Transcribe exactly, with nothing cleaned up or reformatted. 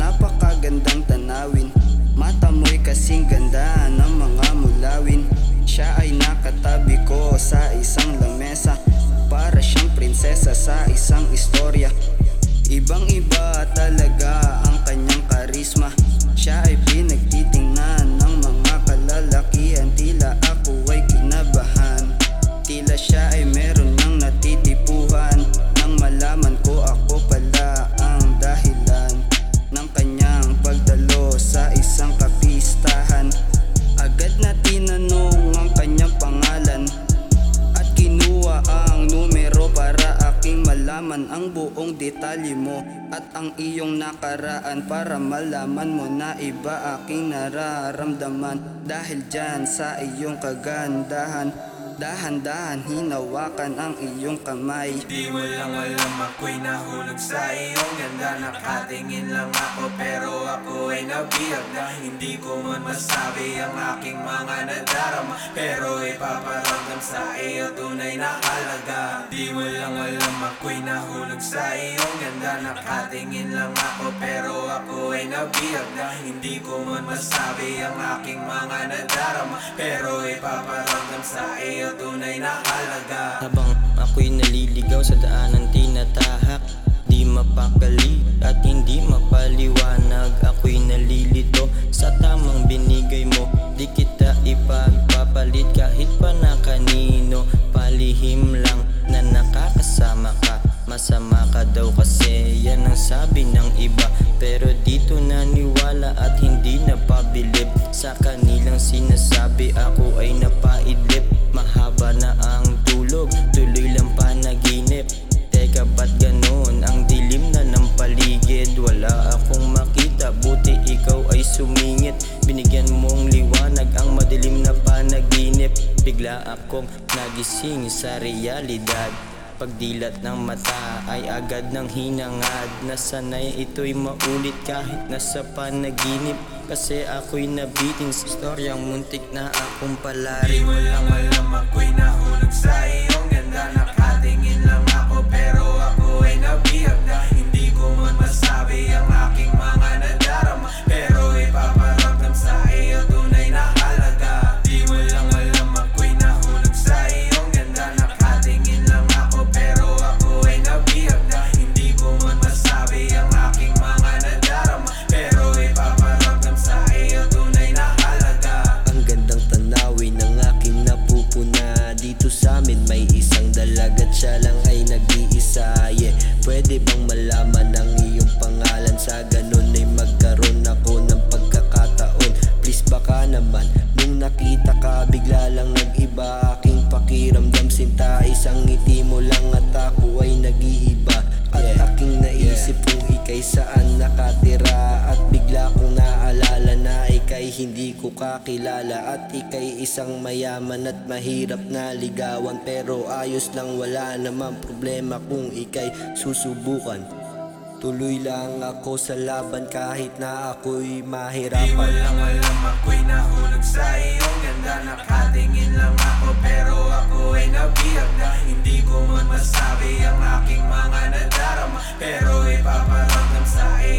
napakagandang tanawin. Mata mo'y kasing ganda ng mga mulawin. Siya ay nakatabi ko sa isang lamesa, para siyang prinsesa sa isang istorya. Ibang iba talaga ang kanyang karisma. Siya ay pinagtitingnan ng mga kalalakihan. Tila ako ay kinabahan, tila siya ay meron ng natitipuhan. Nang malaman ko ako pala ang dahilan ng kanyang pagdalo sa isang kapistahan. Agad na tinanong ang kanyang pangalan at kinuha ang numero para aking malaman ang buong detalye mo at ang iyong nakaraan, para malaman mo na iba aking nararamdaman. Dahil dyan sa iyong kagandahan, dahan-dahan hinawakan ang iyong kamay. Di mo lang alam ako'y nahulog sa iyong ganda. Nakatingin lang ako pero ako ay nabihag na hindi ko man masabi ang aking mga nadarama, pero ipaparamdam sa iyo tunay na halaga. Di mo lang alam ako'y nahulog sa iyong ganda. Nakatingin lang ako pero ako ay nabihag na hindi ko man masabi ang aking mga nadarama, pero ipaparamdam sa iyo tunay na halaga. Habang ako'y naliligaw sa daanan tinatahak, di mapakali at hindi mapaliwanag. Ako'y nalilito sa tamang binigay mo, di kita ipagpapalit kahit pa na kanino. Palihim lang na nakakasama ka, masama ka daw kasi yan ang sabi ng iba. Pero dito naniwala at hindi napabilib sa kanilang sinasabi. Ako ay napaidlip, mahaba na ang tulog, tuloy lang panaginip. Teka ba't ganon ang dilim na ng paligid? Wala akong makita, buti ikaw ay sumingit. Binigyan mong liwanag ang madilim na panaginip. Bigla akong nagising sa realidad. Pagdilat ng mata ay agad ng hinangad. Nasanay ito'y maulit kahit nasa panaginip, kasi ako'y nabiting sa istoryang muntik na akong palari. Di mo lang alam ako'y nahulog sa iyong ganda. Nakatingin lang ako pero ako ay nabihag na hindi ko man masabi ang aking mga nadarama, pero ipaparamdam sa iyo tunay na halaga. Di mo lang alam ako'y nahulog sa iyong ganda. Nakatingin lang ako pero ako ay nabihag na hindi ko man masabi ang aking mga nadarama, pero ipaparamdam sa iyo tunay na halaga. Ang gandang tanawin ng aking napupuna. Dito sa amin may isang dalagat, siya lang ay nag-iisa, yeah. Pwede bang malaman ang iyong pangalan? Sa ganun ay magkaroon ako ng pagkakataon. Please baka naman, nung nakita ka bigla lang nag-iba aking pakiramdam. Sinta, isang ngiti mo lang at ako ay nag-iiba. At yeah, aking naisip kung ikay saan nakatira, at bigla kong naalala na ikay hindi ko kakilala. At ikay isang mayaman at mahirap na ligawan, pero ayos lang, wala namang problema kung ikay susubukan. Tuloy lang ako sa laban kahit na ako'y Di mo mahirapan. lang alam ako'y nahulog sa iyong ganda. Nakatingin lang ako pero ako ay nabihag na hindi ko man masabi ang aking mga nadarama, pero ipaparamdam sa iyo